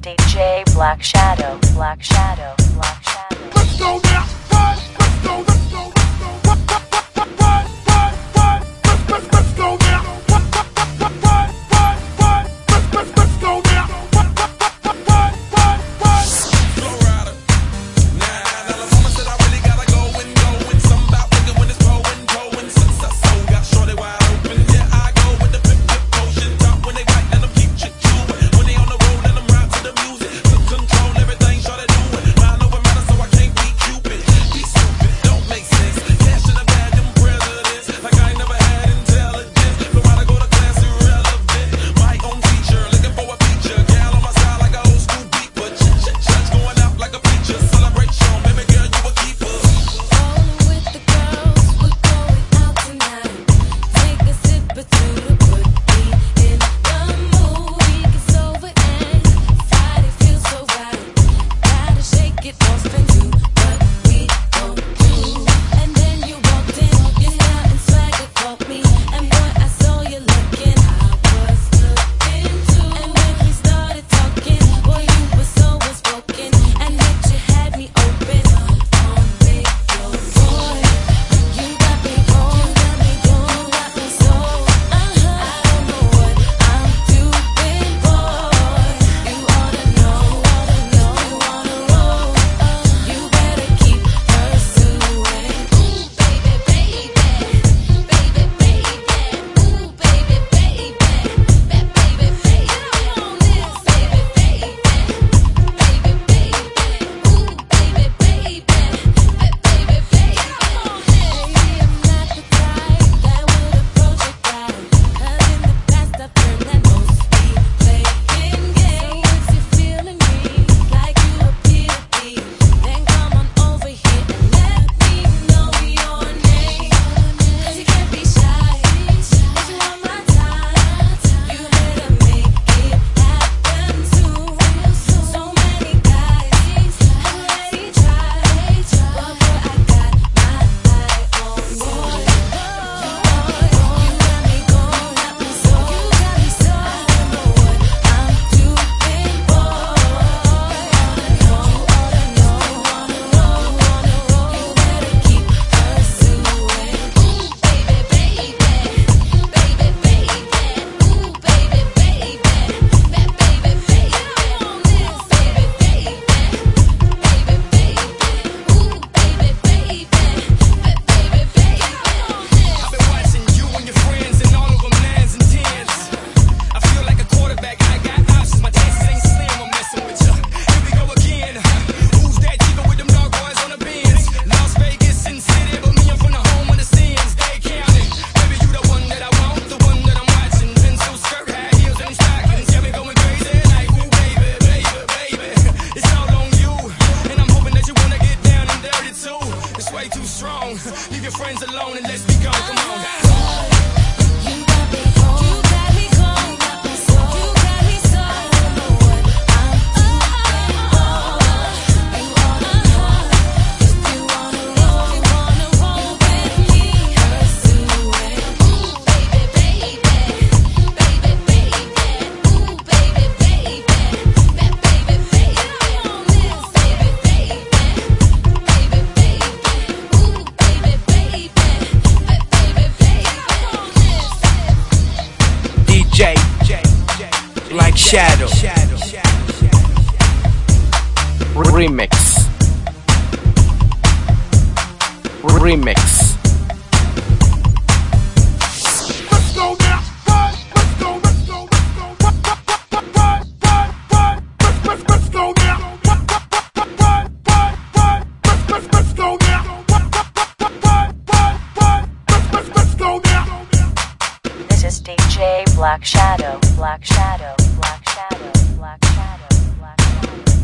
DJ Black Shadow, Black Shadow, Black Shadow. Let's go now. Run, let's go, let's go, let's go. Run, run, run, run. Let's go now. Run, run, run. Let's go now. Run, run, run. Flow rider. Nah, the mama said I really gotta go and something about nigga when it's towing. Since I sold, got shorty wide open. Yeah, I go with the pip potion. Top when they white, let them keep chewing. When they on the road, let them rap to the music. Took control, everything, shorty do it. Mind over matter, so I can't be Cupid. Be stupid, don't make sense. Cash in the bag, them presidents. Like I ain't never had intelligence. Know how to go to class, irrelevant. My own teacher, looking for a feature. Gal on my side like an old school beat. But church going out like a feature. Celebration, baby girl, you a keeper. Rolling with the girls, we're going out tonight. Take a sip or two to put me in the mood. Week is over and Friday feels so right. Gotta shake it off and do what we gon' do. And then you walked in, your style and swagger caught me. And boy, I saw you looking, I was looking too. And when we started talking, boy, you were so outspoken. And yet you had me open on big flow. Boy, you got me on, you got me so. I don't know what I'm doing, boy. You oughta know, you wanna roll. You better keep pursuing. Ooh, baby, baby, baby, baby. Ooh, baby, baby, that baby, baby. Come on, this baby, baby, baby, baby. Ooh, baby, baby, that baby, baby. Come on, this. I'm not the type that would approach a guy, 'cause in the past I've learned that most be playing games. So if you're feeling me like you appear to be, then come on over here and let me know your name. 'Cause you can't be shy if you want my time. You better make it happen soon. So many guys have already tried, but boy, I got my eye on you. You got me going, got me so. You got me so. I don't know what I'm doing, boy. You oughta know, wanna roll. You better keep pursuing. Ooh, baby, baby, baby, baby. Ooh, baby, baby, that baby, baby. Come on, this baby, baby, baby, baby. Ooh, baby, baby, that baby, baby. Come on, this. I've been watching you and your friends and all of them nines and tens. I feel like a quarterback, I got options. My chances ain't slim, I'm messing with ya. Here we go again. Who's that chica with them dog boys on the Benz? Las Vegas and City, but me, I'm from the home of the sins. They counting. Baby, you the one that I want, the one that I'm watching. Pencil skirt, high heels and stockings. Yeah, me going crazy like, ooh, baby, baby, baby. It's all on you, and I'm hoping that you wanna get down and dirty too. It's way too strong. Leave your friends alone and let's be gone. Come on. You got me on, you got me gone, got me so, you got me so. I don't know what I'm doing, boy. You oughta know if you wanna roll with me. Pursuing. Ooh, baby, baby, baby, baby. Ooh, baby, baby, that baby, baby. Come on, this baby, baby, baby, baby. Ooh, baby, baby, that baby, baby. Come on, this. DJ Black Shadow Remix Let's go now. Run, let's go, let's go, let's go. Run, run. Let's go now. Run, run. Let's go now. Run, run. Let's go now. This is DJ Black Shadow, Black Shadow, Black Shadow, Black Shadow, Black Shadow.